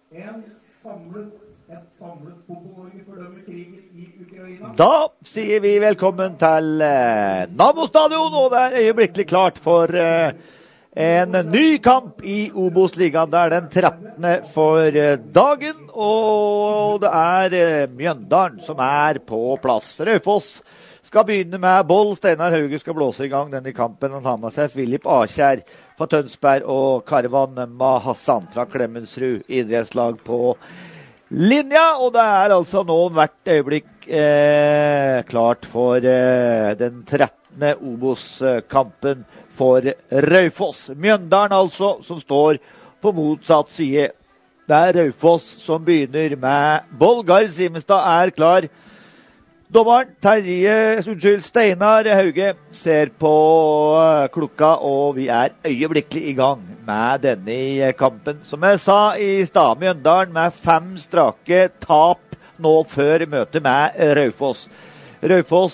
Et samlet Fotball-Norge fordømmer krigen i Ukraina. Da sier vi velkommen til Nammo Stadion, og det øyeblikkelig klart for en ny kamp i Obos-ligaen. Det den 13. for dagen, og det Mjøndalen som på plass. Raufoss skal begynne med boll. Steinar Hauge skal blåse i gang denne kampen. Han har med seg Filip Akjær fra Tønsberg og Karvan Mahassan fra Klemensrud idrettslag på linja, og det altså nå hvert øyeblikk klart for den 13. Obos-kampen for Raufoss. Mjøndalen altså, som står på motsatt side. Det Raufoss som begynner med boll. Gard Simenstad klar. Dommeren Steinar Hauge ser på klokka, og vi øyeblikkelig i gang med denne kampen. Som jeg sa i stad, Mjøndalen med 5 strake tap nå før møtet med Raufoss. Raufoss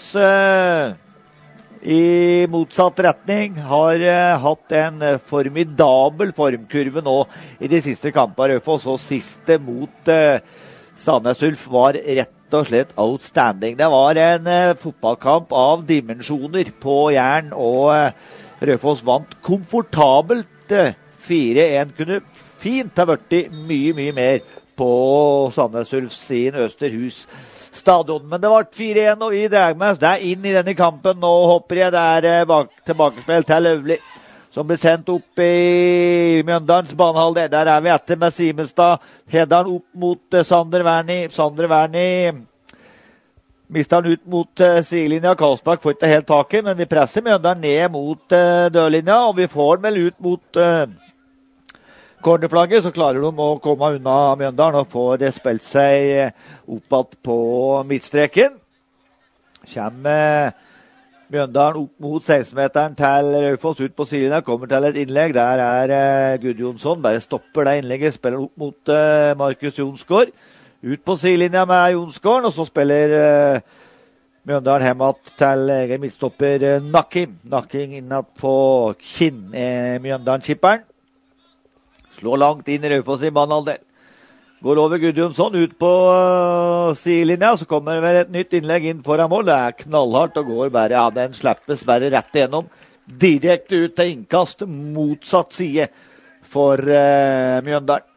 i motsatt retning har hatt en formidabel formkurve nå i de siste kampene. Raufoss og siste mot Sandnes Ulf var rett og slett outstanding. Det var en fotballkamp av dimensjoner på Jern, og Raufoss vant komfortabelt 4-1. Kunne fint ha vært mye mer på Sandnes Ulf sin Østerhus stadion. Men det var 4-1, og vi drar med oss inn i denne kampen. Nå hopper jeg tilbakespill til Løvli, som ble sendt opp i Mjøndalens banehalvdel. Der vi etter med Simenstad. Hedalen opp mot Sander Werni. Sander Werni mister han ut mot sidelinja. Karlsbakk får ikke helt taket, men vi presser Mjøndalen ned mot dørlinja, og vi får vel ut mot cornerflagget, så klarer de å komme unna Mjøndalen og får spilt seg oppad på midtstreken. Kommer Mjøndalen opp mot 16-meteren til Raufoss, ut på sidelinja, kommer til et innlegg. Der Gudjonsson, bare stopper det innlegget, spiller opp mot Markus Jonsgaard. Ut på sidelinja med Jonsgaard, og så spiller Mjøndalen hjemmet til egen midtstopper Nakim. Nakim innad på Kinn, Mjøndalen-kipperen. Slår langt inn i Raufoss i banehalvdel. Går over Gudjonsson ut på sidelinja, så kommer vel et nytt innlegg inn foran mål. Det knallhardt og går bare, den slappes bare rett igjennom. Direkte ut til innkast, motsatt side for Mjøndalen.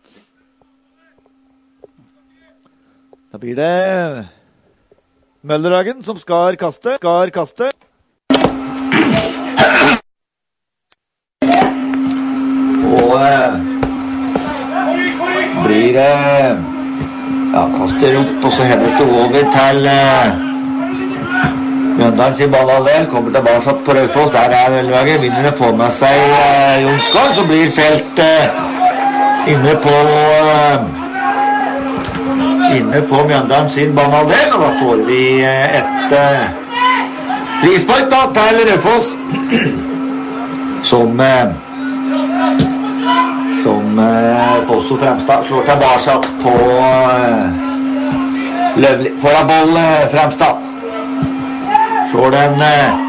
Da blir det Møllerhagen som skal kaste. Og blir kaster opp, og så hendes det over til Mjøndalen sin banehalvdel. Kommer tilbake på Raufoss. Der Møllerhagen. Vinnerne får med seg Jonsgaard, så blir felt inne på Mjøndalen sin banehalvdel, og da får vi et frispark til Raufoss som Fosso Fremstad slår tilbake på Løvli. Foran boll Fremstad. Slår den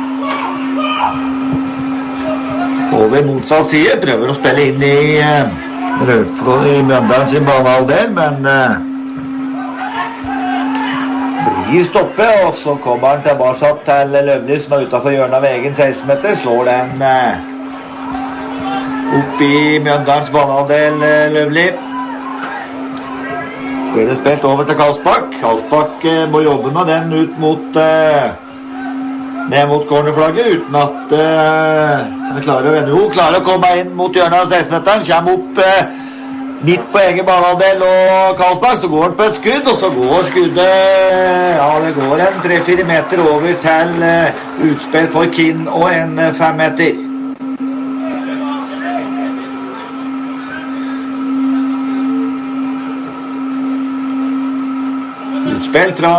over motsatt side. Prøver å spille inn i Mjøndalen sin banehalvdel, men blir stoppet, og så kommer han tilbake til Løvli, som utenfor hjørnet av egen 16-meter. Slår den opp i Mjøndalens banehalvdel, Løvli. Blir det spilt over til Karlsbakk. Karlsbakk må jobbe med den ut mot ned mot cornerflagget, uten at han klarer å komme inn mot hjørnet av 16-meteren. Kommer opp midt på egen banehalvdel, og Karlsbakk, så går han på et skudd, og så går skuddet, det går en 3-4 meter over til utspill for Kinn og en 5 meter. Utspill fra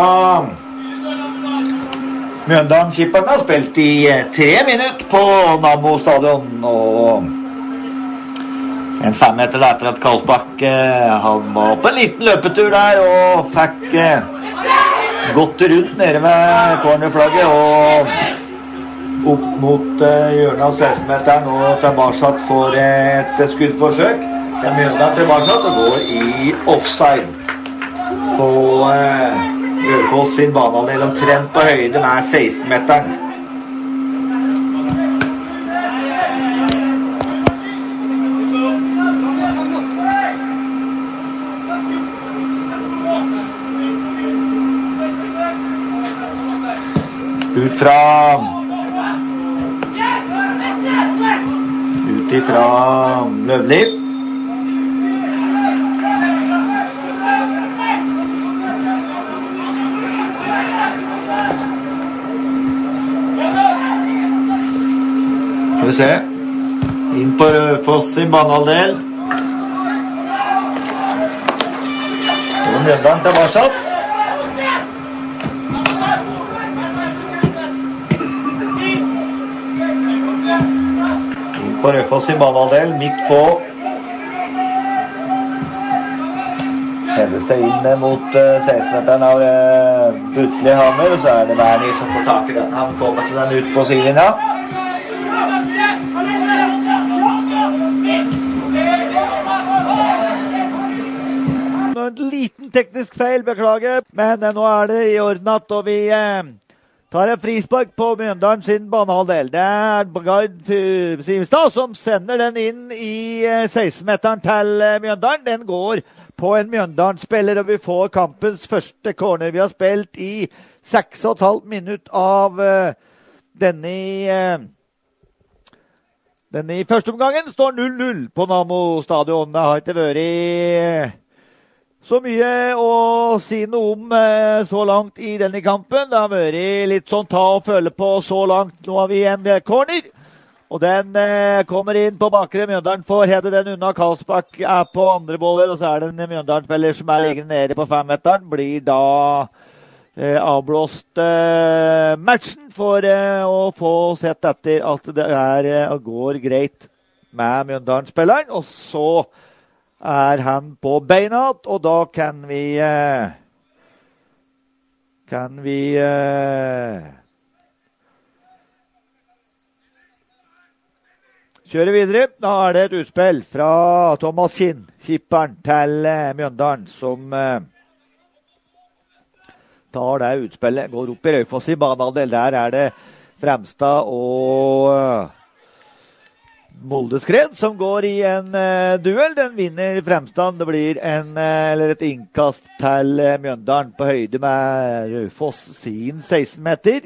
Mjøndalen-kipperen har spilt i 3 minutter på Nammo Stadion, og en 5 meter etter at Karlsbakk han var på en liten løpetur der og fikk gått rundt nede ved cornerflagget og opp mot hjørnet av 16-meteren og tilbake for et skuddforsøk. Så Mjøndalen tilbake og går i offside på Raufoss sin banehalvdel, omtrent på høyde med 16-meteren. Ut ifra Løvli. Skal vi se. Inn på Raufoss sin banehalvdel. Og Mjøndalen tilbake. På Raufoss i banehalvdel, midt på. Heves det inn mot 16-meteren av Butli Hammer, og så det Werni som får tak i den. Han får med seg den ut på sidelinja. En liten teknisk feil, beklager, men nå det i orden at vi tar en frispark på Mjøndalen sin banehalvdel. Det Gard Simstad som sender den inn i 16-meteren til Mjøndalen. Den går på en Mjøndalen-spiller, og vi får kampens første corner. Vi har spilt i 6,5 minutter av denne i første omgangen. Står 0-0 på Nammo stadion. Det har ikke vært så mye å si noe om så langt i denne kampen. Det har vært litt sånn ta og føle på så langt. Nå har vi en corner, og den kommer inn på bakre. Mjøndalen får hede den unna. Karlsbakk på andre boller, og så det en Mjøndalen-spiller som liggende nede på 5-meteren. Blir da avblåst matchen for å få sett etter at det går greit med Mjøndalen-spilleren, og så han på beina, og da kan vi kjøre videre. Da det et utspill fra Thomas Kinn, kipperen til Mjøndalen, som tar det utspillet, går opp i Raufoss i banehalvdel. Der det Fremstad og Moldeskred som går i en duell. Den vinner Fremstad. Det blir et innkast til Mjøndalen på høyde med Raufoss sin 16-meter.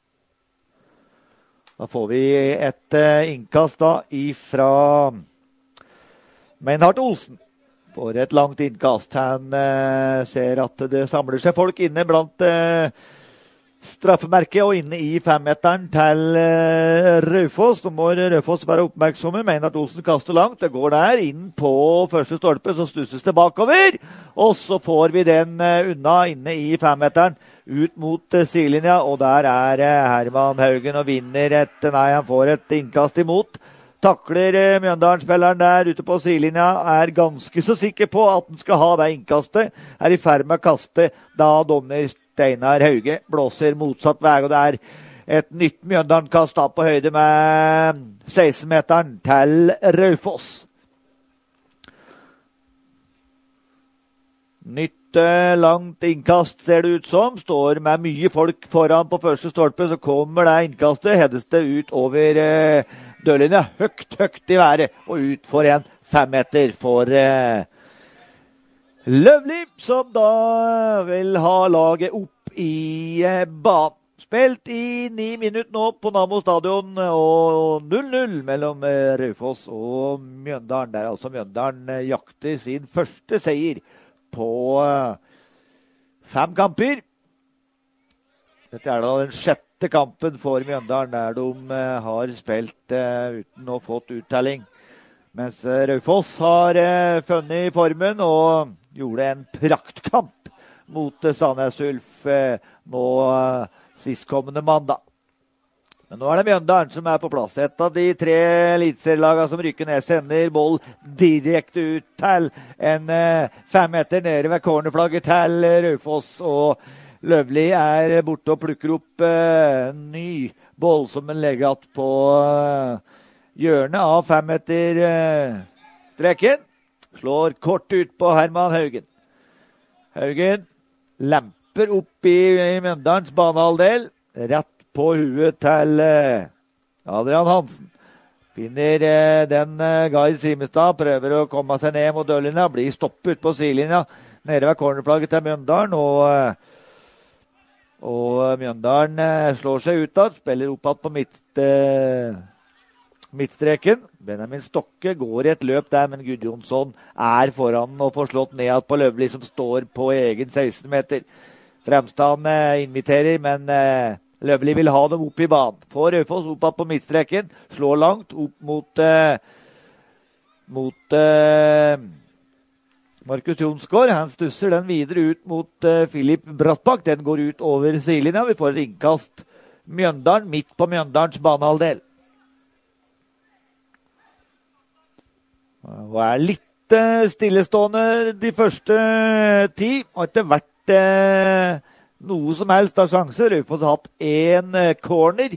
Da får vi et innkast da ifra Meinhardt Olsen. Får et langt innkast. Han ser at det samler seg folk inne blant straffemerket og inne i 5-meteren til Raufoss. Da må Raufoss være oppmerksomme. Meinhardt Olsen kaster langt. Det går der inn på første stolpe, så stusses det bakover. Og så får vi den unna inne i 5-meteren ut mot sidelinja. Og der Herman Haugen og vinner han får et innkast imot. Takler Mjøndalen-spilleren der ute på sidelinja. Ganske så sikker på at han skal ha det innkastet. I ferd med å kaste da dommer Steinar Hauge blåser motsatt vei, og det et nytt Mjøndalen-kast da på høyde med 16-meteren til Raufoss. Nytt langt innkast ser det ut som. Står med mye folk foran på første stolpe, så kommer det innkastet. Hedes det ut over dørlinja, høyt i været, og ut for en 5-meter for Løvli, som da vil ha laget opp i banen. Spilt i 9 minutter nå på Nammo stadion, og 0-0 mellom Raufoss og Mjøndalen. Der altså Mjøndalen jakter sin første seier på 5 kamper. Dette da den 6. kampen for Mjøndalen, der de har spilt uten å fått uttelling. Mens Raufoss har funnet formen og gjorde en praktkamp mot Sandnes Ulf nå sistkommende mandag. Men nå det Mjøndalen som på plass. Et av de 3 eliteserielagene som rykker ned sender boll direkte ut til en 5-meter nede ved cornerflagget til Raufoss, og Løvli borte og plukker opp en ny boll som en legger på hjørnet av 5-meter streken. Slår kort ut på Herman Haugen. Haugen lemper opp i Mjøndalens banehalvdel. Rett på huet til Adrian Hansen. Finner den Gard Simestad, prøver å komme seg ned mot dørlinja, blir stoppet på sidelinja nede ved cornerflagget til Mjøndalen, og Mjøndalen slår seg utad, spiller oppad på midtstreken. Benjamin Stokke går i et løp der, men Gudjonsson foran og får slått ned på Løvli, som står på egen 16 meter. Fremstand inviterer, men Løvli vil ha dem opp i banen. Får Raufoss oppad på midtstreken, slår langt opp mot Markus Jonsgaard. Han stusser den videre ut mot Filip Brattbakk. Den går ut over sidelinja. Vi får et innkast Mjøndalen, midt på Mjøndalens banehalvdel. Og litt stillestående de første 10. Har ikke vært noe som helst av sjanser. Raufoss har hatt en corner.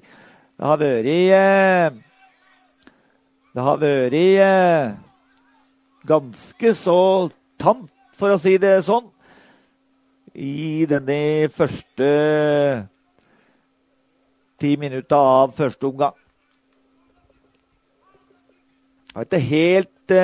Det har vært ganske så tamt, for å si det sånn, i denne første 10 minutter av første omgang. Jeg har ikke helt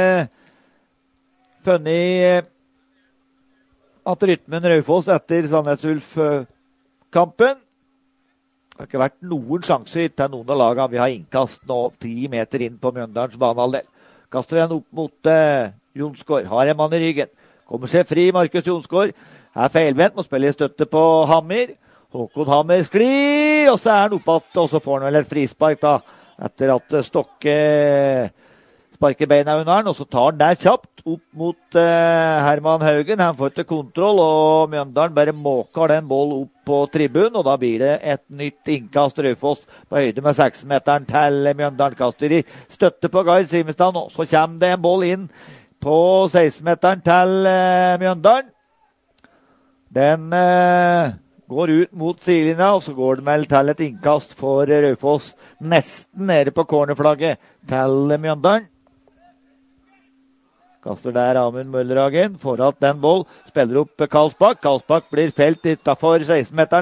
funnet at rytmen Raufoss etter Sandnes Ulf-kampen. Det har ikke vært noen sjanser til noen av lagene. Vi har innkast nå 10 meter inn på Mjøndalens banehalvdel. Kaster den opp mot Jonsgaard, har en mann i ryggen. Kommer seg fri, Markus Jonsgaard. Feilvendt, må spille i støtte på Hammer. Håkon Hammer sklir, og så han oppatt, og så får han vel et frispark da, etter at Stokke sparker beina under han, og så tar han der kjapt opp mot Herman Haugen. Han får til kontroll, og Mjøndalen bare måker den boll opp på tribunen, og da blir det et nytt innkast Raufoss på høyde med 6-meteren til Mjøndalen. Kaster i støtte på Gard Simestad nå, så kommer det en boll inn på 16-meteren til Mjøndalen. Den går ut mot sidelinja, og så går det vel til et innkast for Raufoss nesten nede på cornerflagget til Mjøndalen. Kaster der Amund Møllerhagen, foran den boll, spiller opp Karlsbakk. Karlsbakk blir felt utenfor 16-meteren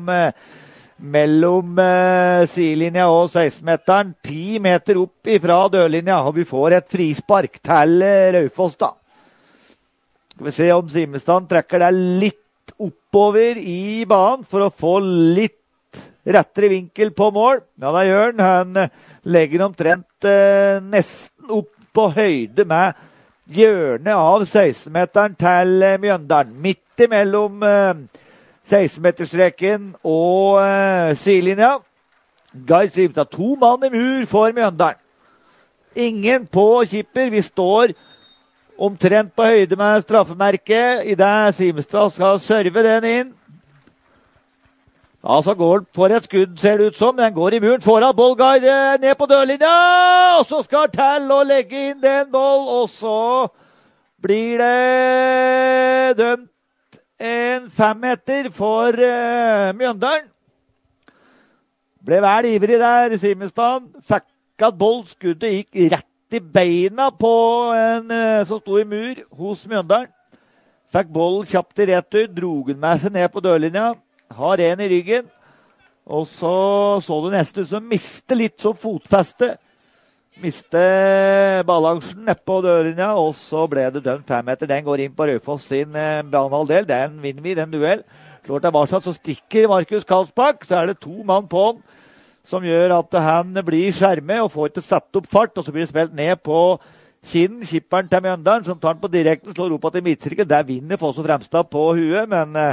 mellom sidelinja og 16-meteren. 10 meter opp ifra dørlinja, og vi får et frispark til Raufoss da. Skal vi se om Simestad trekker det litt oppover i banen for å få litt rettere vinkel på mål. Ja, da gjør han. Han legger omtrent nesten opp på høyde med hjørnet av 16-meteren til Mjøndalen. Midt imellom 16-meterstreken og sidelinja. Gard Simestad, 2 mann i mur for Mjøndalen. Ingen på kipper. Vi står omtrent på høyde med straffemerket i det Simestad skal serve den inn. Ja, så går den for et skudd, ser det ut som. Den går i muren foran Bollgard ned på dørlinja, og så skal til å legge inn den boll, og så blir det dømt en 5-meter for Mjøndalen. Ble vel ivrig der, Simestad. Fikk at bollskuddet gikk rett i beina på en som stod i mur hos Mjøndalen. Fikk bollen kjapt i retur, drog den med seg ned på dørlinja. Har en i ryggen, og så det nesten ut som miste litt som fotfeste. Miste balansen ned på dørlinja, og så ble det dømt 5-meter. Den går inn på Raufoss sin banehalvdel. Den vinner vi, den duell. Slår tilbake, så stikker Markus Karlsbakk. Så det 2 mann på han, som gjør at han blir skjermet og får ikke satt opp fart, og så blir det spilt ned på Kinn, kipperen til Mjøndalen, som tar den på direkten, slår opp til midtsirkel. Der vinner Foss og Fremstad på huet,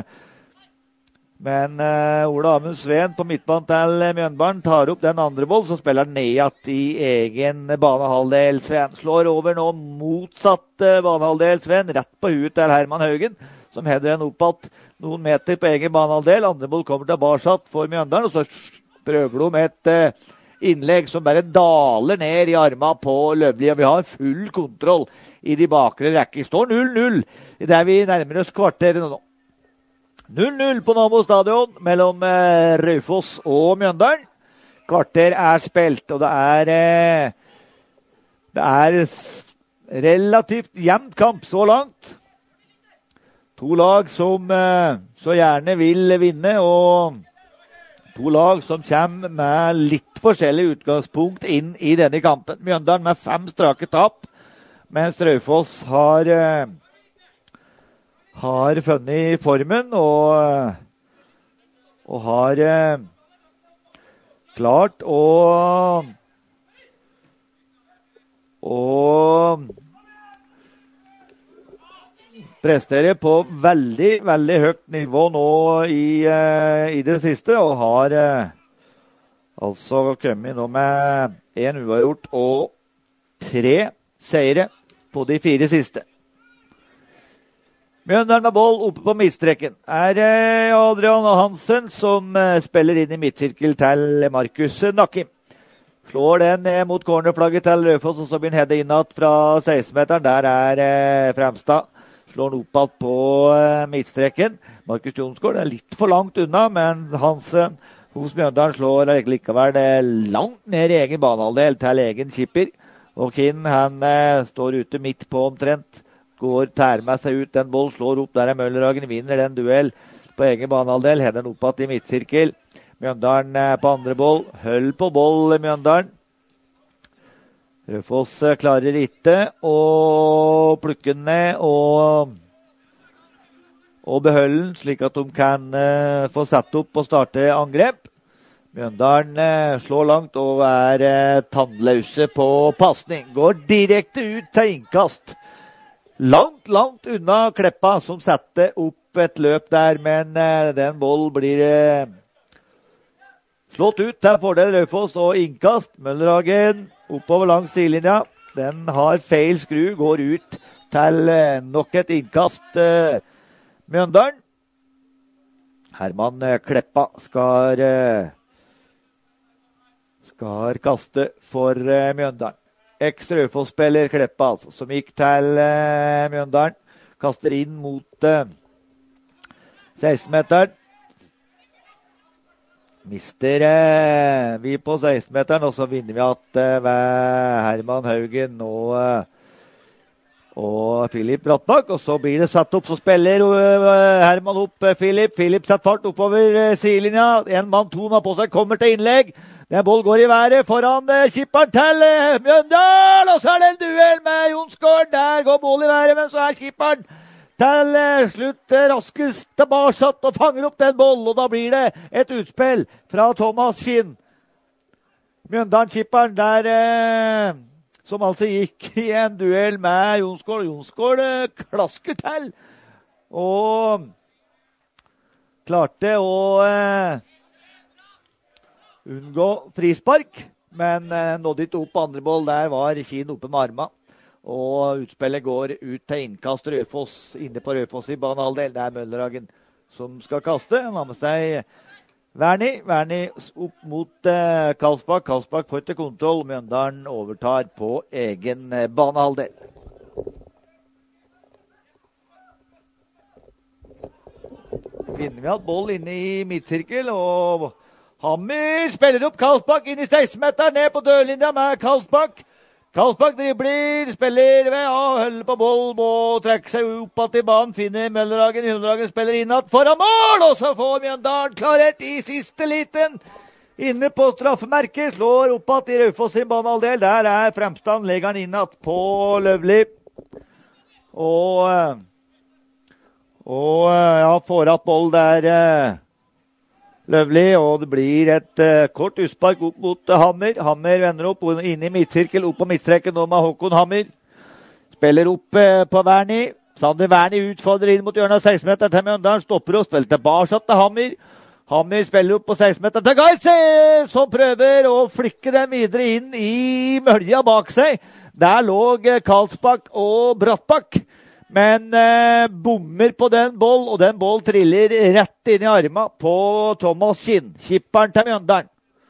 men Ola Amund Sveen på midtbanen til Mjøndalen tar opp den andre boll, så spiller han ned i egen banehalvdel. Sveen slår over nå motsatt banehalvdel. Sveen rett på huet til Herman Haugen, som header den opp noen meter på egen banehalvdel. Andre boll kommer tilbake for Mjøndalen, og så prøver de med et innlegg som bare daler ned i armene på Løvli, og vi har full kontroll i de bakre rekker. Står 0-0 der vi nærmer oss kvarteret nå. 0-0 på Nammo stadion mellom Raufoss og Mjøndalen. Kvarter spilt, og det er relativt jevnt kamp så langt. To lag som så gjerne vil vinne, og to lag som kommer med litt forskjellig utgangspunkt inn i denne kampen. Mjøndalen med 5 strake tap, mens Raufoss har funnet formen og har klart å prestere på veldig, veldig høyt nivå nå i det siste, og har altså kommet nå med 1 uavgjort og 3 seire på de 4 siste. Mjøndalen med boll oppe på midtstreken er Adrian Hansen som spiller inn i midtsirkel til Markus Nakkim. Slår den mot cornerflagget til Raufoss, og så blir den hedet innad fra 16-meteren. Der er Fremstad. Slår den opp på midtstreken. Markus Jonsgaard er litt for langt unna, men Hansen hos Mjøndalen slår likevel langt ned i egen banehalvdel til egen skipper. Og Kinn, han står ute midt på omtrent. Tær med seg ut den boll, slår opp der Møllerhagen, vinner den duell på egen banehalvdel, header den opp i midtsirkel. Mjøndalen på andre boll, høll på boll Mjøndalen. Raufoss klarer ikke å plukke den ned og beholde den, slik at de kan få satt opp og starte angrep. Mjøndalen slår langt og er tannløse på passning. Går direkte ut til innkast. Langt unna Kleppa, som setter opp et løp der, men den boll blir slått ut til fordel Raufoss og innkast. Møllerhagen oppover langs sidelinja. Den har feil skru, går ut til nok et innkast. Mjøndalen. Herman Kleppa skal kaste for Mjøndalen. Eks-Raufoss-spiller Kleppa, altså, som gikk til Mjøndalen. Kaster inn mot 16-meteren. Mister vi på 16-meteren, og så vinner vi at Herman Haugen og Filip Brattbakk. Og så blir det satt opp, så spiller Herman opp Filip. Filip setter fart oppover sidelinja. En mann, 2 mann på seg, kommer til innlegg. Den boll går i været foran kipperen til Mjøndalen, og så er det en duell med Jonsgaard. Der går boll i været, men så er kipperen til slutt raskest tilbake og fanger opp den boll, og da blir det et utspill fra Thomas Kinn. Mjøndalen-kipperen der, som altså gikk i en duell med Jonsgaard. Jonsgaard klasker til, og klarte å unngå frispark, men nådde ikke opp på andre boll. Der var Kinn oppe med armene, og utspillet går ut til innkast Raufoss, inne på Raufoss i banehalvdel. Det er Møllerhagen som skal kaste. Han har med seg Verni opp mot Karlsbakk. Karlsbakk får til kontroll. Mjøndalen overtar på egen banehalvdel. Finner vi at boll inne i midtsirkel, og Hammer spiller opp Karlsbakk inn i 16-meteren, ned på dørlinja med Karlsbakk. Karlsbakk dribler, spiller ved, holder på boll, må trekke seg opp til banen, finner Møllerhagen. Mjøndalen spiller innad foran mål, og så får Mjøndalen klarert i siste liten. Inne på straffemerket, slår opp i Raufoss sin banehalvdel. Der er Fremstad, legger han innad på Løvli. Og får opp boll der Løvli, og det blir et kort utspark opp mot Hammer. Hammer vender opp inne i midtsirkel, opp på midtstreken nå med Håkon Hammer. Spiller opp på Verni. Sander Verni utfordrer inn mot hjørnet av 16-meteren til Mjøndalen. Stopper og spiller tilbake til Hammer. Hammer spiller opp på 16-meteren til Geitse, som prøver å flikke den videre inn i mølja bak seg. Der lå Karlsbakk og Brattbakk. Men bommer på den boll, og den boll triller rett inn i armen på Thomas Kinn, kipperen til Mjøndalen.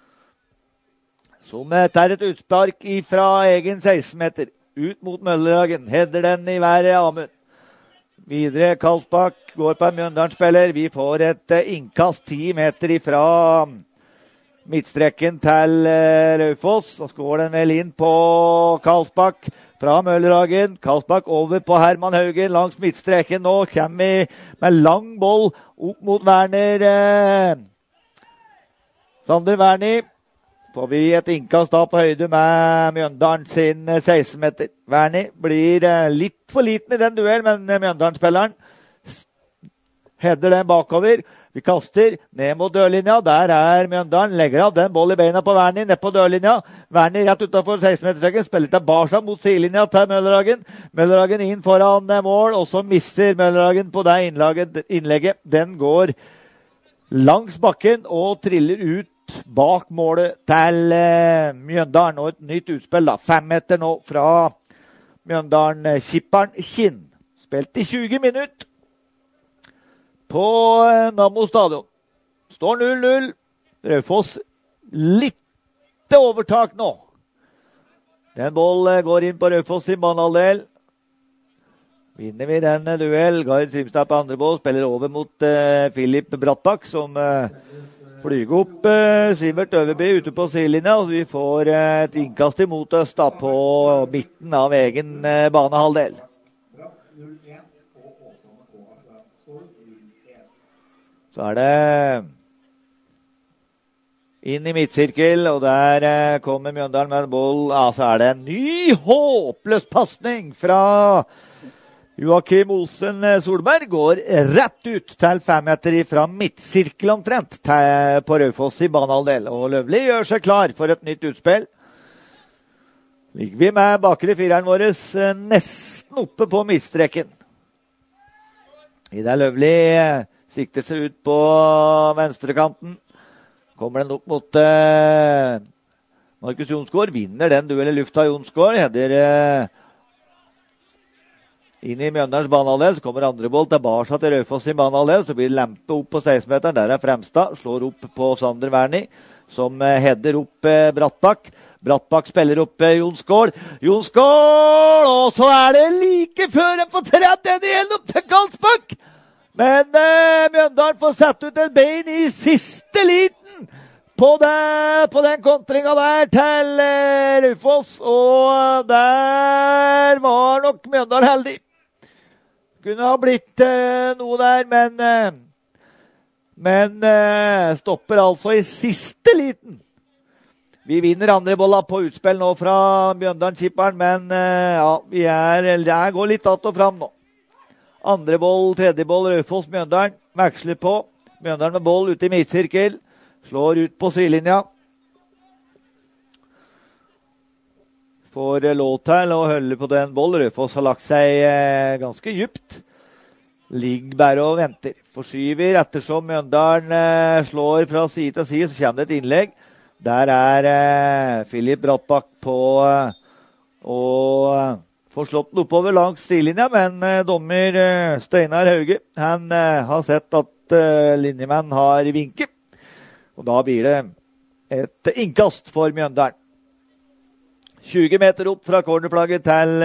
Som tar et utspark fra egen 16-meter, ut mot Møllerhagen, header den i været Amund. Videre Karlsbakk går på en Mjøndalen-spiller. Vi får et innkast 10 meter midtstreken til Raufoss. Så går den vel inn på Karlsbakk fra Møllerhagen. Karlsbakk over på Herman Haugen langs midtstreken nå. Kommer med lang boll opp mot Werner. Sander Werni. Får vi et innkast da på høyde med Mjøndalen sin 16 meter. Werni blir litt for liten i den duell, men Mjøndalen-spilleren header den bakover. Vi kaster ned mot dørlinja. Der Mjøndalen. Legger av den boll i beina på Werni ned på dørlinja. Werni rett utenfor 16-meterstreken. Spiller tilbake mot sidelinja til Møllerhagen. Møllerhagen inn foran mål, og så mister Møllerhagen på det innlegget. Den går langs bakken og triller ut bak målet til Mjøndalen. Og et nytt utspill da. 5 meter nå fra Mjøndalen. Kipperen Kinn. Spilt i 20 minutter på Nammo stadion. Står 0-0. Raufoss litt overtak nå. Den boll går inn på Raufoss sin banehalvdel. Vinner vi den duell. Gard Simstad på andre boll. Spiller over mot Filip Brattbakk, som flyger opp Sivert Øverby ute på sidelinja. Og vi får et innkast imot oss da på midten av egen banehalvdel. Så det inn i midtsirkel, og der kommer Mjøndalen med en boll. Så det en ny håpløs passning fra Joakim Olsen Solberg. Går rett ut til 5 meter fra midtsirkel omtrent på Raufoss i banehalvdel. Og Løvli gjør seg klar for et nytt utspill. Ligger vi med bakre fireren vår nesten oppe på midtstreken. I det Løvli sikter seg ut på venstrekanten. Kommer den opp mot Markus Jonsgaard. Vinner den duell i lufta. Jonsgaard header inn i Mjøndalens banehalvdel. Så kommer andre boll tilbake til Raufoss sin banehalvdel. Så blir det lempe opp på 16-meteren. Der Fremstad. Slår opp på Sander Werni, som header opp Brattbakk. Brattbakk spiller opp Jonsgaard. Jonsgaard! Og så det like før en får tredd den igjen opp til Karlsbakk. Men Mjøndalen får satt ut et bein i siste liten på den kontringen der til Raufoss. Og der var nok Mjøndalen heldig. Kunne ha blitt noe der, men stopper altså i siste liten. Vi vinner andre bolla på utspill nå fra Mjøndalen-kipperen, men jeg går litt att og fram nå. Andre boll, tredje boll, Raufoss, Mjøndalen. Veksler på. Mjøndalen med boll ute i midtsirkel. Slår ut på sidelinja. Får lov til å holde på den boll. Raufoss har lagt seg ganske djupt. Ligger bare og venter. Forskyver ettersom Mjøndalen slår fra side til side, så kommer det et innlegg. Der Filip Brattbakk på og får slått den oppover langs stilinja, men dommer Steinar Hauge, han har sett at linjemenn har vinket. Og da blir det et innkast for Mjøndalen. 20 meter opp fra cornerflagget til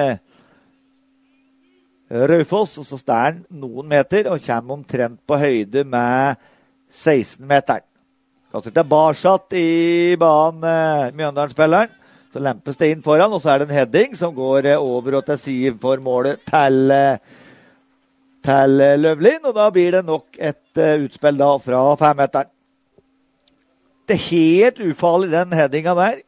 Raufoss, og så står han noen meter og kommer omtrent på høyde med 16-meteren. Kaster tilbake i banen Mjøndalen-spilleren. Så lempes det inn foran, og så det en heading som går over og til side for målet til Løvlin, og da blir det nok et utspill da fra 5-meteren. Det helt ufarlig den headingen der,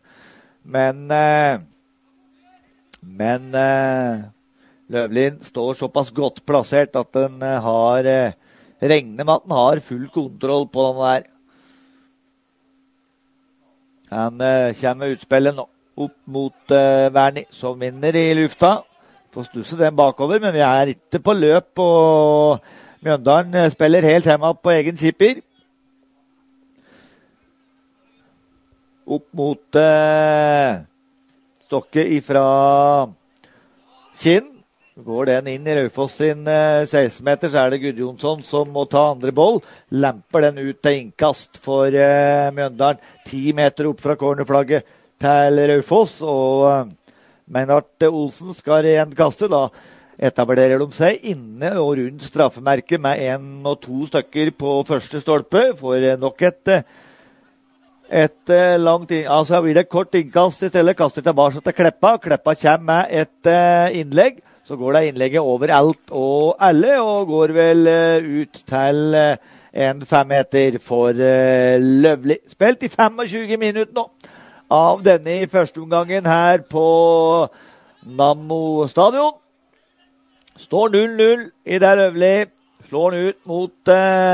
men Løvlin står såpass godt plassert at den regner med at den har full kontroll på den der. Han kommer med utspillet nå. Opp mot Werni, som vinner i lufta. Får stusse den bakover, men vi ikke på løp, og Mjøndalen spiller helt hjemme på egen skipper. Opp mot Stokke ifra Kinn. Går den inn i Raufoss sin 16-meter, så det Gudjonsson som må ta andre boll. Lemper den ut til innkast for Mjøndalen. 10 meter opp fra cornerflagget til Raufoss, og Meinart Olsen skal igjen kaste. Da etablerer de seg inne og rundt straffemerket med 1 og 2 stykker på første stolpe. For nok et et langt altså blir det kort innkast i stedet, kaster tilbake til Kleppa. Kleppa kommer med et innlegg, så går det innlegget over alt og alle, og går vel ut til en 5 meter for Løvli. Spilt i 25 minutter nå av denne første omgangen her på Nammo stadion. Står 0-0 i det Løvli. Slår den ut mot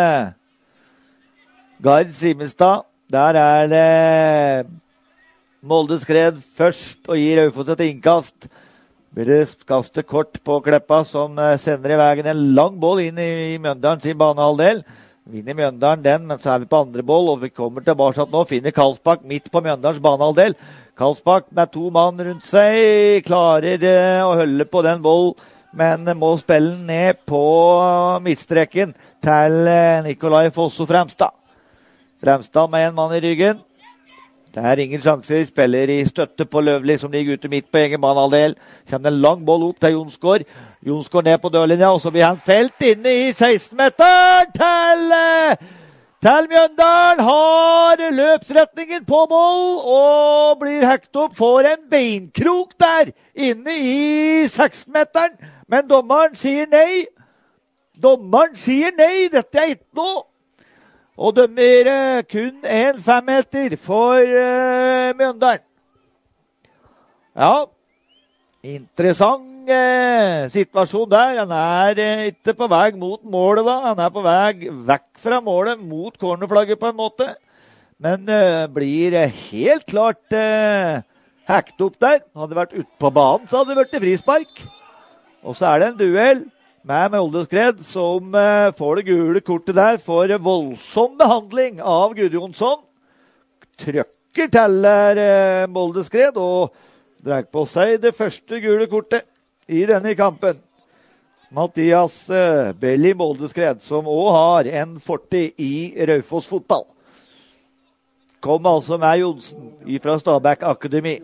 Gard Simenstad. Der det Molde Skred først og gir Raufoss et innkast. Blir det kastet kort på Kleppa, som sender i veien en lang boll inn i Mjøndalen sin banehalvdel. Vinner Mjøndalen den, men så vi på andre boll, og vi kommer tilbake nå. Finner Karlsbakk midt på Mjøndalens banehalvdel. Karlsbakk med 2 mann rundt seg, klarer å holde på den boll, men må spille den ned på midtstreken til Nikolai Fosso Fremstad. Fremstad med en mann i ryggen. Det ingen sjanser. Spiller i støtte på Løvli, som ligger ute midt på egen banehalvdel. Kommer en lang boll opp til Jonsgaard. Jonsgaard ned på dørlinja, og så blir han felt inne i 16-meteren til Mjøndalen. Har løpsretningen på mål og blir hekt opp. Får en beinkrok der inne i 16-meteren. Men dommeren sier nei. Dommeren sier nei. Dette ikke noe. Og dømmer kun en 5 meter for Mjøndalen. Ja, interessant situasjon der. Han ikke på vei mot målet da. Han på vei vekk fra målet mot cornerflagget på en måte. Men blir helt klart hekt opp der. Hadde vært ute på banen, så hadde det vært frispark. Og så det en duell med Molde Skred, som får det gule kortet der for voldsom behandling av Gudjonsson. Trøkker til Molde Skred og drar på seg det første gule kortet i denne kampen. Mathias Belli Molde Skred, som også har en fortid i Raufoss fotball. Kom altså med Jonsen fra Stabæk Akademi.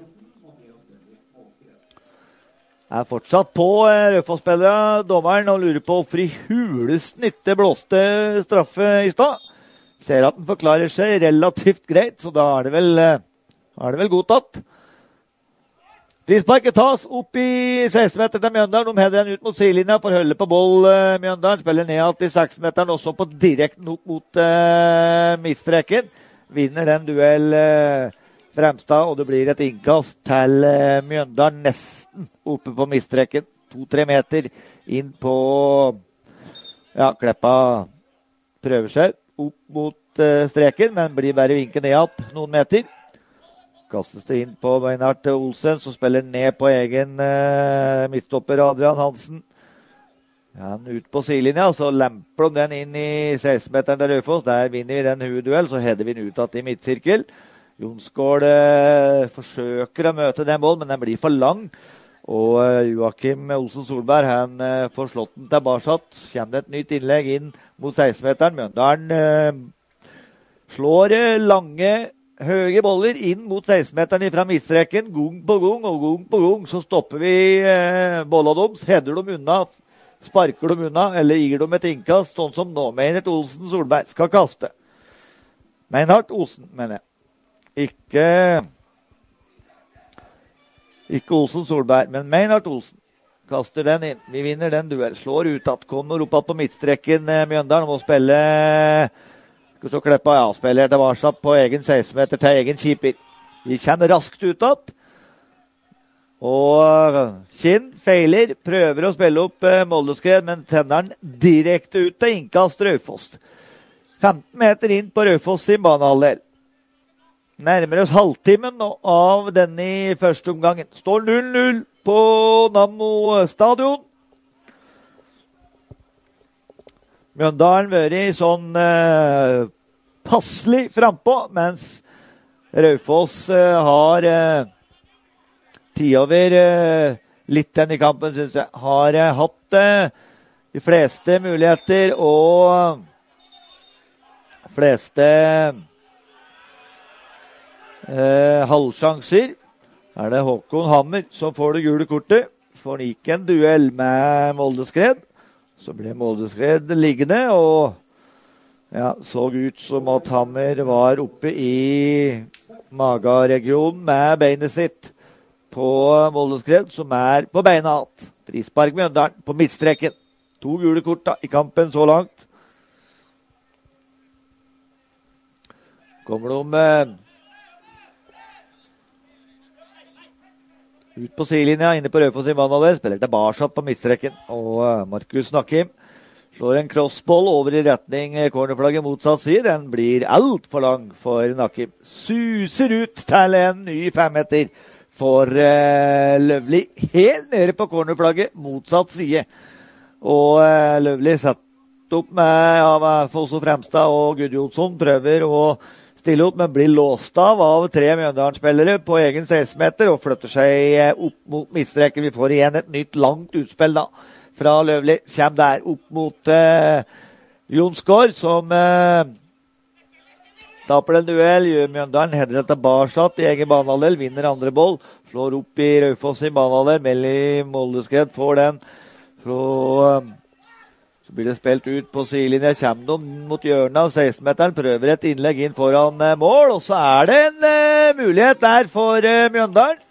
Fortsatt på Raufoss-spillere, dommeren, og lurer på hvorfor i hulesen ikke blåste straffe i stad. Ser at den forklarer seg relativt greit, så da det vel godtatt. Frisparket tas opp i 16-meter til Mjøndalen. De header den ut mot sidelinja for å holde på boll. Mjøndalen spiller ned til 16-meteren, også på direkten opp mot midtstreken. Vinner den duell Fremstad, og det blir et innkast til Mjøndalen nesten oppe på midtstreken. 2-3 meter inn på Kleppa prøver seg opp mot streken, men blir bare vinket ned igjen noen meter. Kastes det inn på Beinhardt Olsen, som spiller ned på egen midtstopper Adrian Hansen. Han ut på sidelinja, så lemper de den inn i 16-meteren til Raufoss. Der vinner vi den hovedduell, så header vi den ut i midtsirkel. Jonsgaard forsøker å møte den bollen, men den blir for lang. Og Joakim Olsen Solberg, han får slått den tilbake. Kommer det et nytt innlegg inn mot 16-meteren. Mjøndalen slår lange, høye boller inn mot 16-meteren fra midtstreken. Gang på gang, så stopper vi bolla deres. Header dem unna, sparker dem unna, eller gir dem et innkast, sånn som nå Meinert Olsen Solberg skal kaste. Meinert Olsen, mener jeg. Ikke Olsen Solberg, men Meinert Olsen kaster den inn. Vi vinner den duell. Slår ut at kommer opp på midtstreken Mjøndalen. Må spille skal så Kleppa, spiller tilbake på egen 16-meter til egen keeper. Vi kommer raskt ut at. Og Kinn feiler, prøver å spille opp Molde Skred, men tenner den direkte ut til innkast Raufoss. 15 meter inn på Raufoss sin banehalvdel. Nærmer oss halvtimen nå av denne første omgangen. Står 0-0 på Nammo stadion. Mjøndalen vært sånn passelig frempå, mens Raufoss har tidover litt den i kampen, synes jeg. Har hatt de fleste muligheter og fleste halvsjanser. Det Håkon Hammer som får det gule kortet. Får han ikke en duell med Molde Skred. Så ble Molde Skred liggende, og Ja, så ut som at Hammer var oppe i magaregionen med beinet sitt på Moldeskred, som på beina alt. Frispark Mjøndalen på midtstreken. 2 gule kort da, i kampen så langt. Kommer de ut på sidelinja, inne på Raufoss i Vanalé, spiller tilbake på midtstreken, og Markus Nakkim slår en crossball over i retning cornerflagget motsatt side. Den blir alt for lang for Nakkim. Suser ut til en ny 5-meter for Løvli. Helt nede på cornerflagget motsatt side. Og Løvli satt opp med Fosso Fremstad og Gudjonsson. Prøver å stille opp, men blir låst av 3 Mjøndalen-spillere på egen 16-meter og flytter seg opp mot midtstreken. Vi får igjen et nytt langt utspill da. Fra Løvli, kommer der opp mot Jonsgaard, som taper en duell. Mjøndalen header tilbake i egen banehalvdel, vinner andre boll, slår opp i Raufoss i banehalvdel. Melli Moldeskred får den. Så blir det spilt ut på sidelinja, kommer de mot hjørnet av 16-meteren, prøver et innlegg inn foran mål, og så det en mulighet der for Mjøndalen.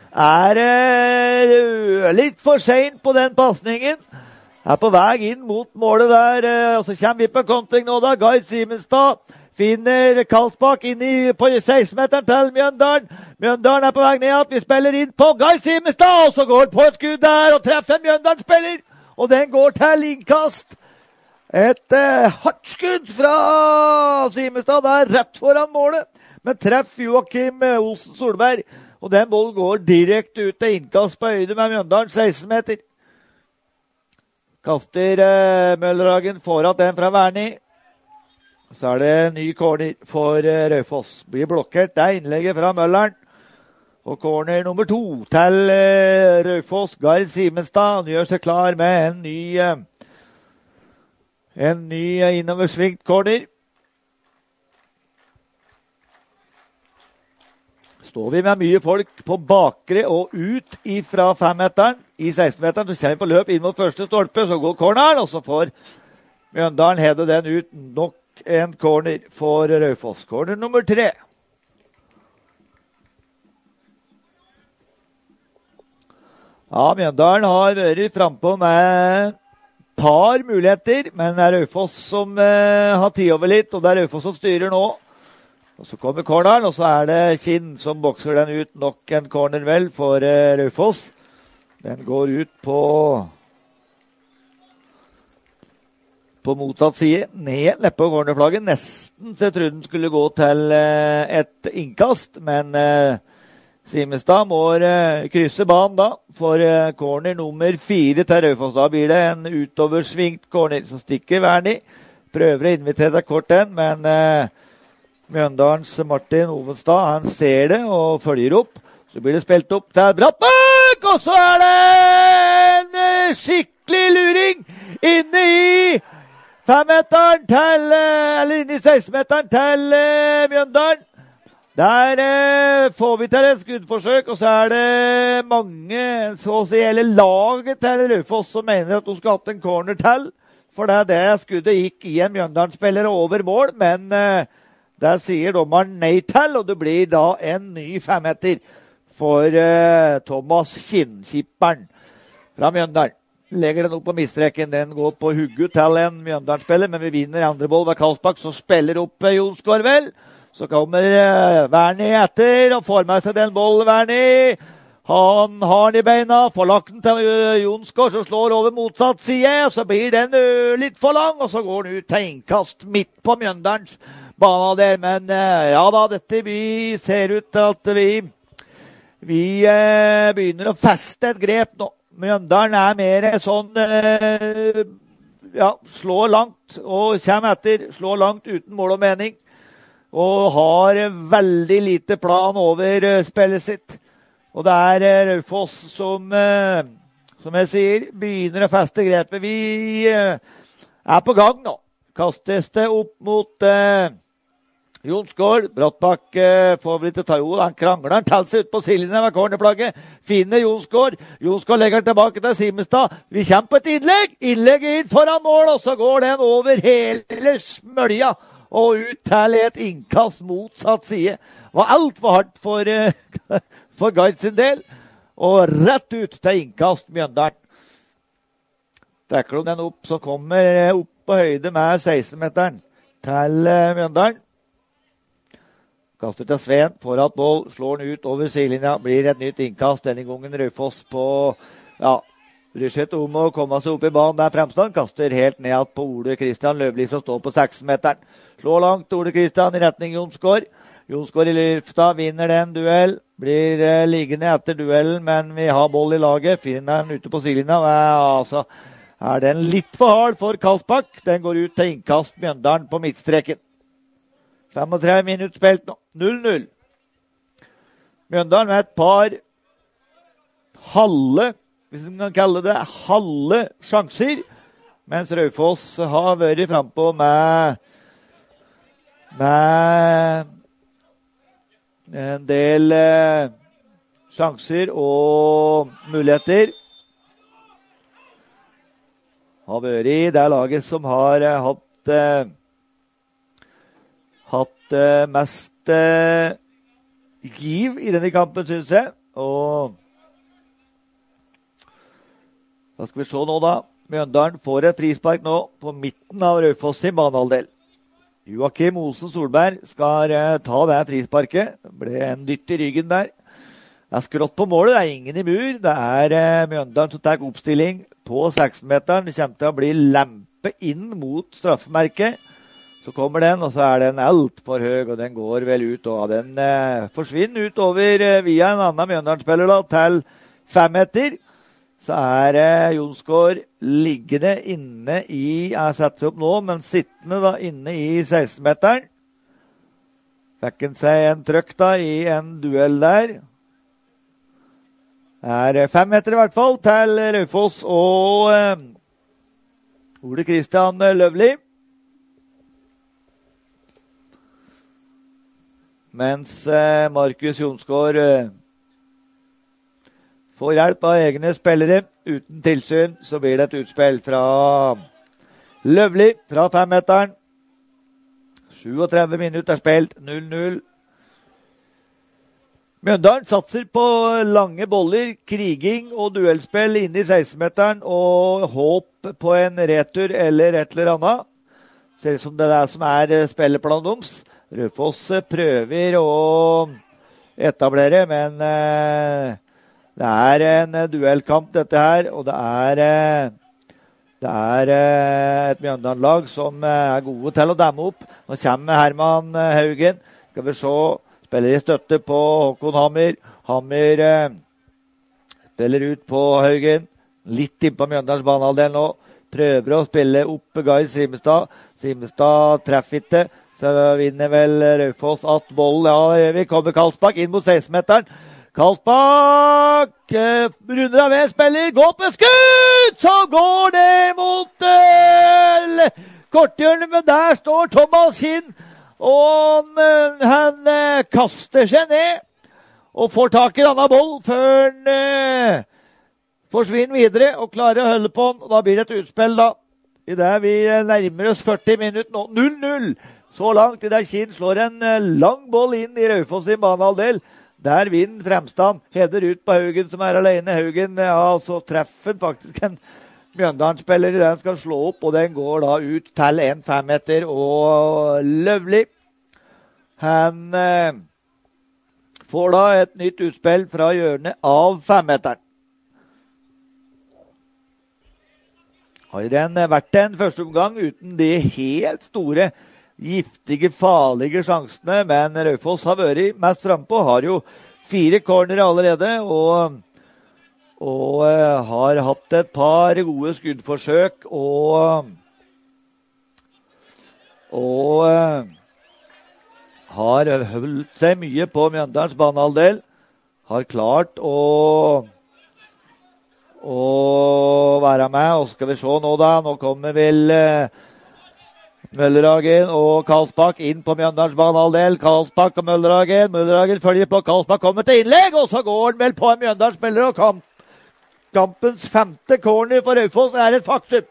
Litt for sent på den passningen. På vei inn mot målet der, og så kommer vi på kontring nå da. Guy Simenstad finner Karlsbakk inn på 16-meteren til Mjøndalen. Mjøndalen på vei ned, vi spiller inn på Guy Simenstad, og så går på et skudd der, og treffer en Mjøndalen-spiller, og den går til innkast. Et hardt skudd fra Simenstad der, rett foran målet, men treffer Joakim Olsen Solberg. Og den bollen går direkte ut til innkast på høyde med Mjøndalen, 16 meter. Kaster Møllerhagen foran den fra Verni. Så det ny corner for Raufoss. Blir blokkert, det innlegget fra Mølleren. Og corner nummer 2 til Raufoss. Gard Simenstad gjør seg klar med en ny innoversvingt corner. Står vi med mye folk på bakre og ut fra 5-meteren. I 16-meteren så kommer vi på løp inn mot første stolpe, så går corneren, og så får Mjøndalen hede den ut. Nok en corner for Raufoss. Corner nummer 3. Ja, Mjøndalen har vært frempå med par muligheter, men det Raufoss som har tid over litt, og det Raufoss som styrer nå. Og så kommer corneren, og så det Kinn som bokser den ut. Nok en corner vel for Raufoss. Den går ut på motsatt side. Ned på cornerflagget. Nesten til Truden skulle gå til et innkast, men Simenstad må krysse banen da, for corner nummer 4 til Raufoss. Da blir det en utoversvingt corner. Så stikker Verni. Prøver å invitere deg kort den, men Mjøndalens Martin Ovenstad, han ser det og følger opp. Så blir det spilt opp til Brattbakk, og så det en skikkelig luring inne i 5-meteren til, eller inne i 16-meteren til Mjøndalen. Der får vi til et skuddforsøk, og så det mange, så å si, eller laget til Raufoss som mener at de skulle hatt en corner til. For det skuddet gikk i en Mjøndalen-spiller over mål, men der sier dommeren nei til, og det blir da en ny 5-meter for Thomas Kinnkipperen fra Mjøndalen. Legger den opp på midtstreken, den går på hugget til en Mjøndalen-spiller, men vi vinner andre boll ved Karlsbakk, så spiller opp Jonsgaard vel. Så kommer Verni etter, og får med seg den bollen, Verni. Han har den i beina, får lagt den til Jonsgaard, som slår over motsatt side, så blir den litt for lang, og så går den ut til innkast midt på Mjøndalens bana der, men ja da, dette vi ser ut til at vi begynner å feste et grep nå. Mjøndalen mer sånn, ja, slår langt og kommer etter, slår langt uten mål og mening, og har veldig lite plan over spillet sitt. Og det Raufoss som jeg sier, begynner å feste grepet. Vi på gang nå. Kastes det opp mot Jonsgaard, Brattbakk får vel ikke ta jo, han krangler, han taler seg ut på sidelinjen med cornerflagget, finner Jonsgaard, Jonsgaard legger den tilbake til Simenstad, vi kommer på et innlegg inn foran mål, og så går den over hele smølja, og ut til et innkast motsatt side. Var alt for hardt for Gard sin del, og rett ut til innkast Mjøndalen. Trekker de den opp, så kommer opp på høyde med 16-meteren til Mjøndalen. Kaster til Sven, får at boll, slår den ut over sidelinja, blir et nytt innkast. Denne gangen Raufoss på, bryr seg om å komme seg opp i banen der fremstand. Kaster helt ned på Ole Kristian Løvli som står på 16-meteren. Slår langt Ole Kristian i retning Jonsgaard. Jonsgaard i lufta, vinner den duell. Blir liggende etter duellen, men vi har boll i laget. Finner den ute på sidelinja. Altså, er den litt for hard for Karlsbakk. Den går ut til innkast Mjøndalen på midtstreken. 35 minutter spilt nå. 0-0. Mjøndalen med et par halve, hvis man kan kalle det halve sjanser, mens Raufoss har vært frempå med en del sjanser og muligheter. Har vært i det laget som har hatt mest giv i denne kampen, synes jeg. Og da skal vi se nå da. Mjøndalen får et frispark nå på midten av Raufoss sin banehalvdel. Joakim Osen Solberg skal ta det frisparket. Det ble en dytt i ryggen der. Det er skrått på målet, det er ingen i mur. Det er Mjøndalen som tar oppstilling på 16-meteren. Det kommer til å bli lempe inn mot straffemerket. Så kommer den, og så er den alt for høy, og den går vel ut, og den forsvinner utover via en annen Mjøndalen-spiller da, til 5 meter. Så er Jonsgaard liggende inne i, jeg setter seg opp nå, men sittende da inne i 16-meteren. Fikk han seg en trøkk da i en duell der. Det er 5 meter i hvert fall til Raufoss og Ole Kristian Løvli. Mens Markus Jonsgaard får hjelp av egne spillere. Uten tilsyn så blir det et utspill fra Løvli fra 5-meteren. 37 minutter spilt, 0-0. Mjøndalen satser på lange boller, kriging og duellspill inne i 16-meteren og håp på en retur eller et eller annet. Ser ut som det er som er spilleplanen deres. Raufoss prøver å etablere, men det er en duellkamp dette her, og det er et Mjøndalen-lag som er gode til å demme opp. Nå kommer Herman Haugen. Skal vi se, spiller i støtte på Håkon Hammer. Hammer spiller ut på Haugen. Litt inn på Mjøndalens banehalvdel nå. Prøver å spille opp Guy Simenstad. Simenstad treffer ikke. Så vinner vel Raufoss at boll. Ja, vi kommer Karlsbakk inn mot 16-meteren. Karlsbakk runder av ved, spiller, går på skudd! Så går det mot korthjørnet, men der står Thomas Kinn. Og han kaster seg ned og får tak i denne boll før han forsvinner videre og klarer å holde på den. Og da blir det et utspill da. I det vi nærmer oss 40 minutter nå. 0-0. Så langt i det Kinn slår en lang boll inn i Raufoss sin banehalvdel. Der vinner Fremstand, header ut på Haugen som er alene. Haugen, så treffer faktisk en Mjøndalen-spiller i den skal slå opp, og den går da ut til en 5-meter, og Løvli. Han får da et nytt utspill fra hjørnet av 5-meteren. Har den vært en første omgang uten de helt store giftige, farlige sjansene, men Raufoss har vært mest frempå, har jo 4 cornere allerede, og har hatt et par gode skuddforsøk, og har holdt seg mye på Mjøndalens banehalvdel, har klart å være med, og skal vi se nå da, nå kommer vel Møllerhagen og Karlsbakk inn på Mjøndalens banehalvdel. Karlsbakk og Møllerhagen. Møllerhagen følger på. Karlsbakk kommer til innlegg, og så går han vel på en Mjøndalsspiller, og kampens 5. corner for Raufoss er et faktum.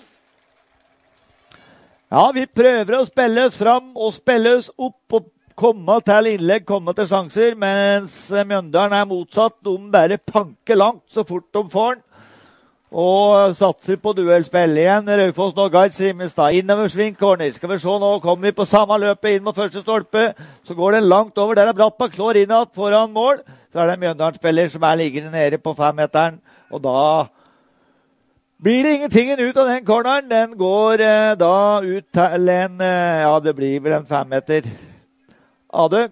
Ja, vi prøver å spille oss fram og spille oss opp og komme til innlegg, komme til sjanser, mens Mjøndalen er motsatt. De bare panker langt så fort de får den. Og satser på duellspill igjen. Raufoss nå, Gard Simestad, innover sving corner. Skal vi se, nå kommer vi på samme løpet inn mot første stolpe. Så går det langt over, der er Brattbakk, slår inn at foran mål. Så er det en Mjøndalen-spiller som er liggende nede på 5-meteren. Og da blir det ingenting ut av den corneren. Den går da ut til en, ja det blir vel en 5-meter av det.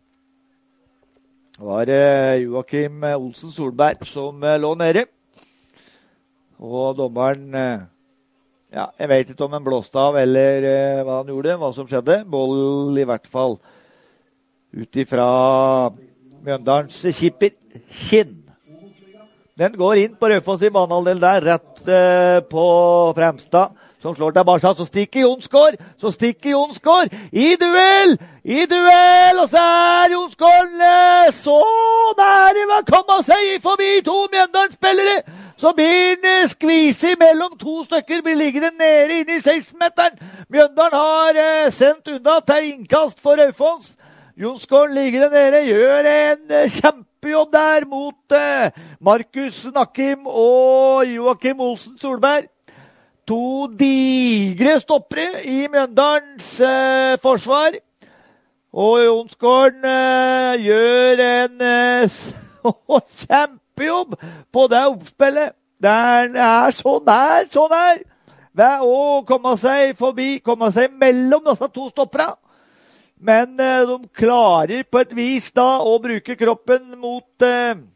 Det var Joakim Olsen Solberg som lå nede. Og dommeren, ja, jeg vet ikke om han blåste av eller hva han gjorde, hva som skjedde. Boll i hvert fall ut ifra Mjøndalens kipper Kinn. Den går inn på Raufoss i banehalvdel der, rett på Fremstad, som slår tilbake. Så stikker Jonsgaard i duell, og så er Jonsgaard så nære å komme seg forbi 2 Mjøndalen-spillere. Så blir han skviset mellom 2 stykker, blir liggende nede inne i 16-meteren. Mjøndalen har sendt unna til innkast for Raufoss. Jonsgaard ligger nede, gjør en kjempejobb der mot Markus Nakkim og Joakim Olsen Solberg. 2 digre stoppere i Mjøndalens forsvar. Og Jonsgaard gjør en kjempejobb på det oppspillet. Det er så nær. Ved å komme seg forbi, komme seg mellom disse 2 stoppere. Men de klarer på et vis da å bruke kroppen mot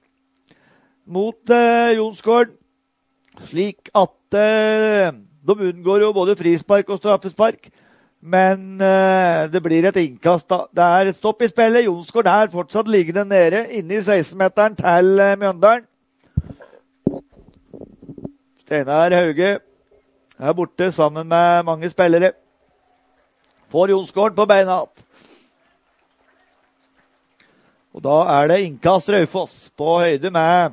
Jonsgaard, slik at de unngår jo både frispark og straffespark. Men det blir et innkast da. Det er et stopp i spillet. Jonsgaard er fortsatt liggende nede inne i 16-meteren til Mjøndalen. Steinar Hauge er borte sammen med mange spillere. Får Jonsgaard på beina igjen. Og da er det innkast Raufoss på høyde med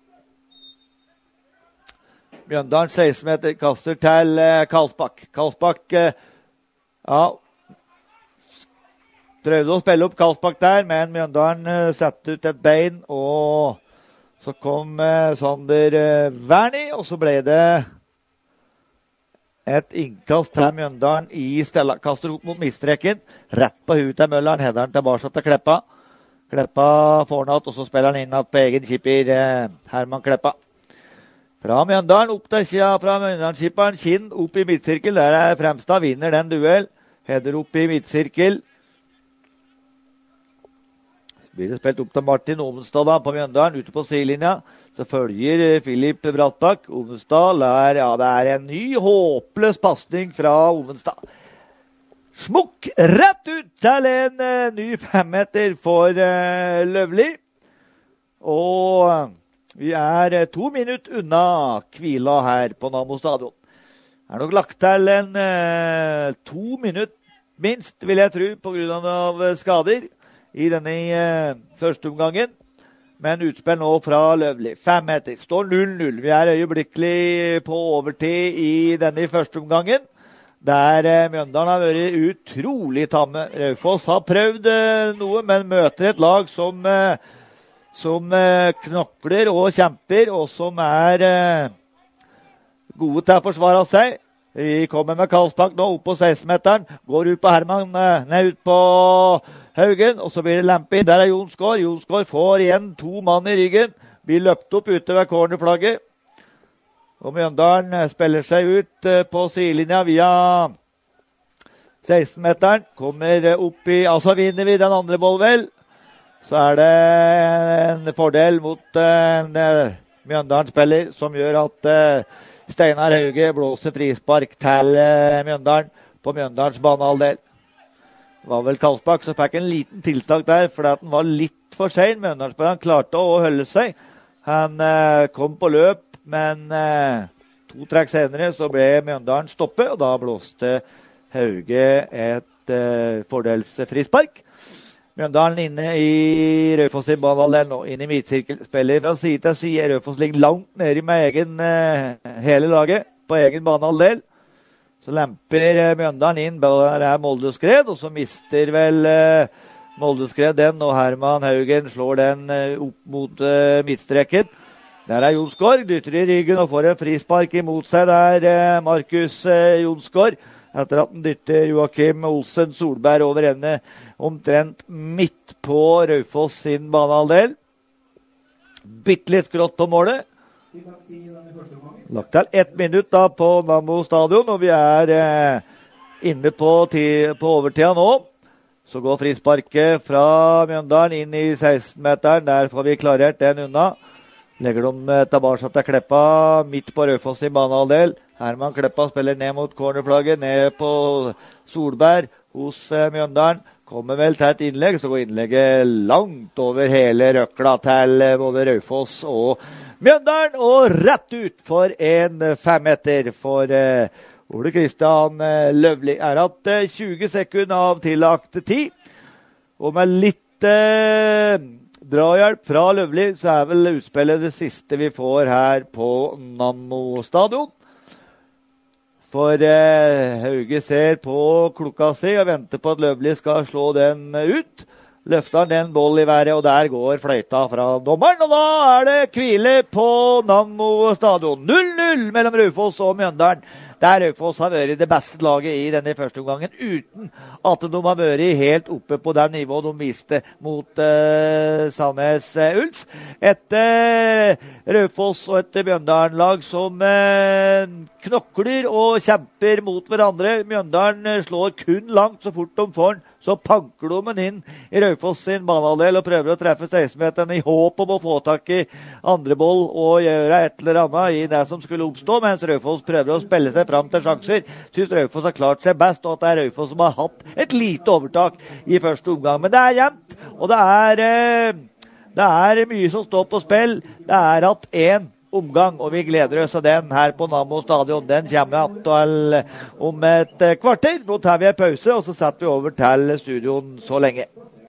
Mjøndalen 16 meter, kaster til Karlsbakk. Karlsbakk, ja, prøvde å spille opp Karlsbakk der, men Mjøndalen satte ut et bein, og så kom Sander Werni, og så ble det et innkast til Mjøndalen i Stella. Kaster opp mot midtstreken, rett på huet til Mølleren, header den tilbake til Kleppa. Kleppa får den att, og så spiller han inn på egen kipper Herman Kleppa. Fra Mjøndalen opp til fra Mjøndalen-kipperen Kinn opp i midtsirkel. Der er Fremstad, vinner den duell. Header opp i midtsirkel. Blir det spilt opp til Martin Ovenstad da, på Mjøndalen, ute på sidelinja. Så følger Filip Brattbakk. Ovenstad ja, det er en ny håpløs passning fra Ovenstad. Smukk rett ut til en ny 5-meter for Løvli. Og vi er 2 minutter unna hvila her på Nammo stadion. Det er nok lagt til en 2 minutter minst, vil jeg tro, på grunn av skader i denne første omgangen. Men utspill nå fra Løvli. 5 meter. Står 0-0. Vi er øyeblikkelig på overtid i denne første omgangen. Der Mjøndalen har vært utrolig tamme. Raufoss har prøvd noe, men møter et lag som knokler og kjemper, og som er gode til å forsvare seg. Vi kommer med Karlsbakk nå opp på 16-meteren, går ut på Herman, ut på Haugen, og så blir det lempe inn. Der er Jonsgaard. Jonsgaard får igjen 2 mann i ryggen, blir løpt opp ute ved cornerflagget. Og Mjøndalen spiller seg ut på sidelinja via 16-meteren. Kommer opp i, altså vinner vi den andre ball vel. Så er det en fordel mot en Mjøndalen-spiller som gjør at Steinar Hauge blåser frispark til Mjøndalen på Mjøndalens banehalvdel. Det var vel Karlsbakk som fikk en liten tiltak der, fordi at den var litt for sen. Mjøndalen klarte å holde seg. Han kom på løp. Men 2 trekk senere så ble Mjøndalen stoppet, og da blåste Hauge et fordelsfrispark. Mjøndalen inne i Raufoss i banehalvdel nå, inn i midtsirkel. Spiller fra side til side. Raufoss ligger langt nede med egen, hele laget på egen banehalvdel. Så lemper Mjøndalen inn, der er Molde-skred, og så mister vel Molde-skred den, og Herman Haugen slår den opp mot midtstreken. Der er Jonsgaard, dytter i ryggen og får en frispark imot seg. Der Markus Jonsgaard, etter at den dytter Joakim Olsen Solberg over ende omtrent midt på Raufoss sin banehalvdel. Bitte litt skrått på målet. Lagt til 1 minutt da på Nammo stadion, og vi er inne på overtida nå. Så går frisparket fra Mjøndalen inn i 16-meteren. Der får vi klarert den unna. Legger de tilbake til Kleppa midt på Raufoss i banehalvdel. Herman Kleppa spiller ned mot cornerflagget, ned på Solberg hos Mjøndalen. Kommer vel til et innlegg, så går innlegget langt over hele røkla til både Raufoss og Mjøndalen, og rett ut for en 5-meter for Ole Kristian Løvli. Er hatt 20 sekunder av tillagt tid, og med litt drahjelp fra Løvli, så er vel utspillet det siste vi får her på Nammo stadion. For Hauge ser på klokka si og venter på at Løvli skal slå den ut. Løfter den boll i været, og der går fløyta fra dommeren. Og da er det hvile på Nammo stadion. 0-0 mellom Raufoss og Mjøndalen. Der Raufoss har vært det beste laget i denne første omgangen, uten at de har vært helt oppe på den nivået de viste mot Sandnes Ulf. Et Raufoss og et Mjøndalen-lag som knokler og kjemper mot hverandre. Mjøndalen slår kun langt så fort de får den. Så panker de den inn i Raufoss sin banehalvdel og prøver å treffe 16-meteren i håp om å få tak i andre boll og gjøre et eller annet i det som skulle oppstå, mens Raufoss prøver å spille seg fram til sjanser. Synes Raufoss har klart seg best, og at det er Raufoss som har hatt et lite overtak i første omgang. Men det er jevnt, og det er mye som står på spill. Det er hatt en omgang, og vi gleder oss av den her på Nammo stadion. Den kommer til om et kvarter. Nå tar vi en pause, og så setter vi over til studion så lenge.